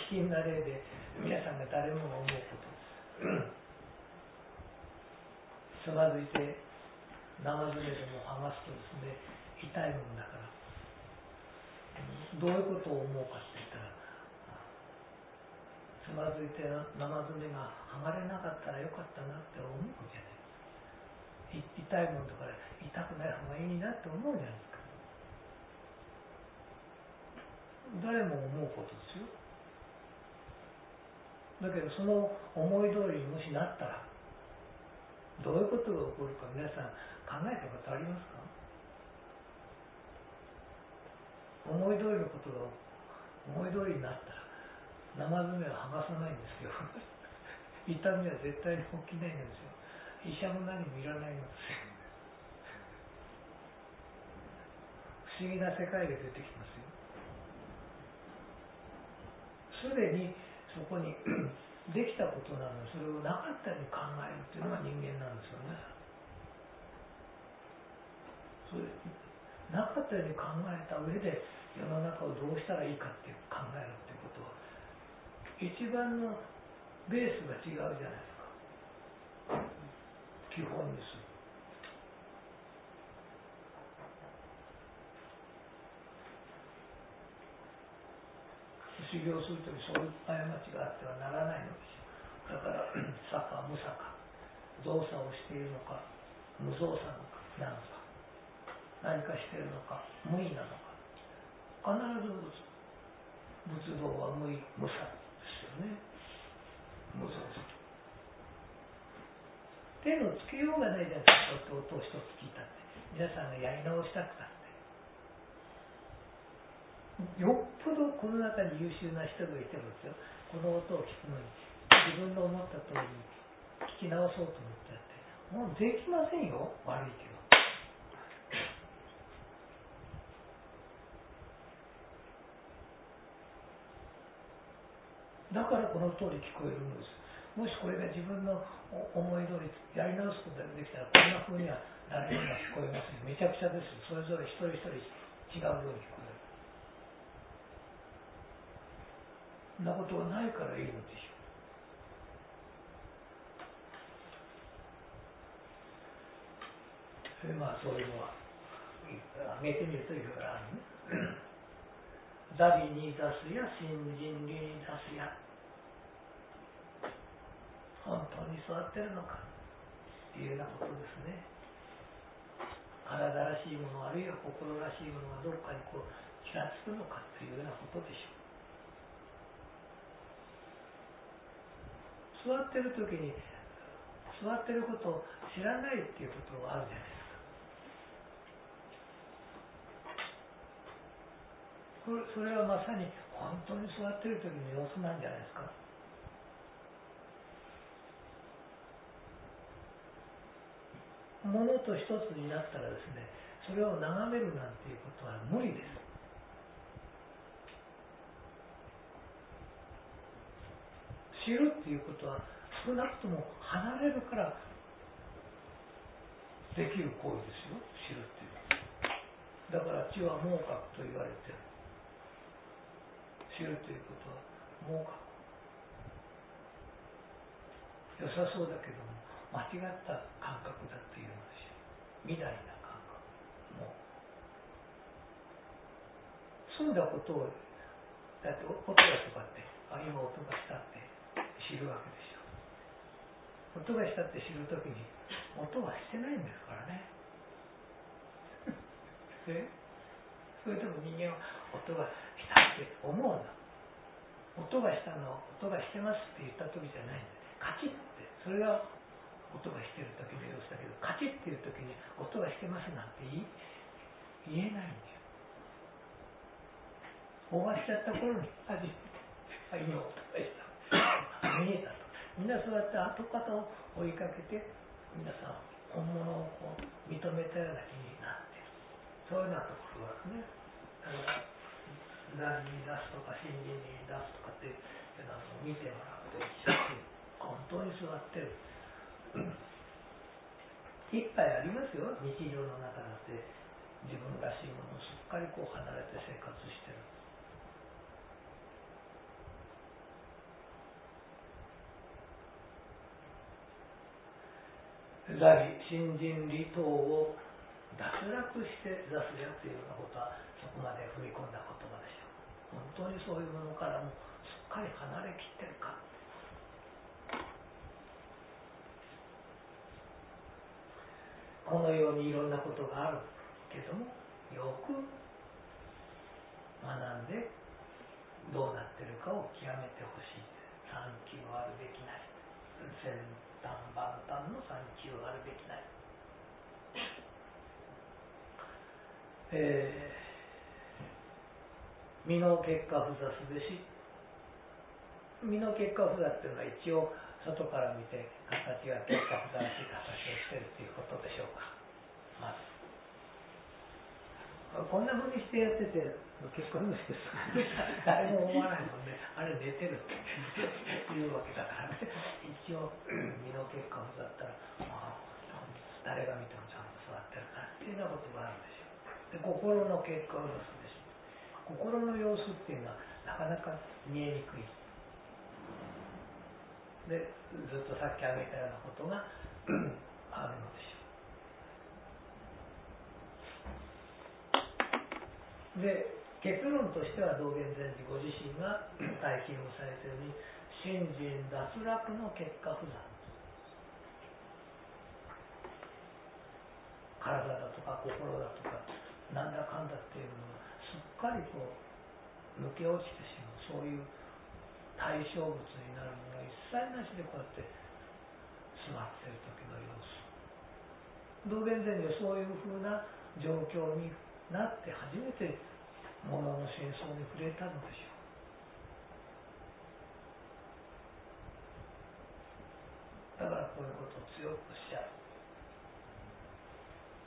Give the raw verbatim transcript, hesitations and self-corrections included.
奇な例で皆さんが誰もが思うことつまずいて生爪でも剥がすとですね、痛いもんだから、どういうことを思うかって言ったら、つまずいて生爪が剥がれなかったらよかったなって思うじゃない。痛いもんだから痛くない方がいいなって思うじゃないですか。誰も思うことですよ。だけどその思い通りにもしなったらどういうことが起こるか皆さん考えたことありますか？思い通りのことが思い通りになったら生爪は剥がさないんですよ痛みは絶対に起きないんですよ。医者も何もいらないんですよ。不思議な世界が出てきますよ。すでにそこにできたことなのにそれをなかったように考えるっていうのが人間なんですよね。それなかったように考えた上で世の中をどうしたらいいかって考えるっていうことは一番のベースが違うじゃないですか。基本です。修行するときそういう過ちがあってはならないのですよ。だから坂無坂造作をしているのか無造作なのか何かしているのか無意なのか必ず仏道は無意無作ですよね。無造作手のつけようがないじゃないですか。音を一つ聞いたって皆さんがやり直したくたってよっぽどこの中に優秀な人がいてもですよ、この音を聞くのに自分の思った通りに聞き直そうと思ってやってもうできませんよ。悪いけどだからこの通り聞こえるんです。もしこれが自分の思い通りやり直すことができたらこんな風には誰にも聞こえますよ。めちゃくちゃです。それぞれ一人一人違うように聞こえる。そんなことはないからいいのでしょう。それまあそういうのは挙げてみるといろいろあるね。ザリに出すや新人理に出すや本当に座ってるのかっていうようなことですね。体らしいものあるいは心らしいものがどっかにこうちらつくのかというようなことでしょう。座ってる時に座ってることを知らないっていうことがあるじゃないですか。これそれはまさに本当に座ってる時の様子なんじゃないですか。ものと一つになったらですね、それを眺めるなんていうことは無理です。知るっていうことは少なくとも離れるからできる行為ですよ。知るっていうだから知は盲覚と言われてる。知るということは盲覚良さそうだけども間違った感覚だっていうのですよ。未来な感覚もう済んだことをだって音がとかってあ今音がしたって知るわけでしょ。音がしたって知るときに音はしてないんですからねえそれでも人間は音がしたって思うんだ。音がしたのは音がしてますって言った時じゃないんだ。カチッってそれが音がしてる時の様子だけど、カチッっていう時に音がしてますなんて言えないんだよ。終わっちゃった頃に初めてあ今音がした見えたと。みんなそうやって後方を追いかけて皆さん本物をこう認めたような気になっている。そういうようなところはね、何に出すとか新人に出すとかっていうのを見てもらうと一緒に本当に座ってるいっぱいありますよ。日常の中だって自分らしいものをすっかりこう離れて生活してる。 座利信心利等を脱落して座すやというようなことはそこまで踏み込んだ言葉でしょう。本当にそういうものからもすっかり離れきってるか。このようにいろんなことがあるけども、よく学んでどうなってるかを極めてほしい。三級あるべきない。先端万端の三級あるべきない。えー、身の結果不座すべし。身の結果不座っていうのは一応外から見て形が結果不座らしい形をしてるっていうことでしょうか。まずこんな風にしてやってて結果不座して誰も思わないもんね。あれ寝てるっていうわけだからね。一応身の結果不座だったら、まあ、誰が見てもちゃんと座ってるなっていうようなことがあるでしょう。で心の結果不座すべし。心の様子っていうのはなかなか見えにくい。でずっとさっき挙げたようなことがあるのでしょう。で結論としては道元禅師ご自身が体験をされているように信心脱落の結果不座、体だとか心だとかなんだかんだっていうのがすっかりこう抜け落ちてしまう、そういう対象物になるものが一切なしでこうやって座っている時の様子。道元禅師はそういうふうな状況になって初めて物の真相に触れたのでしょう。だからこういうことを強くおっしゃる。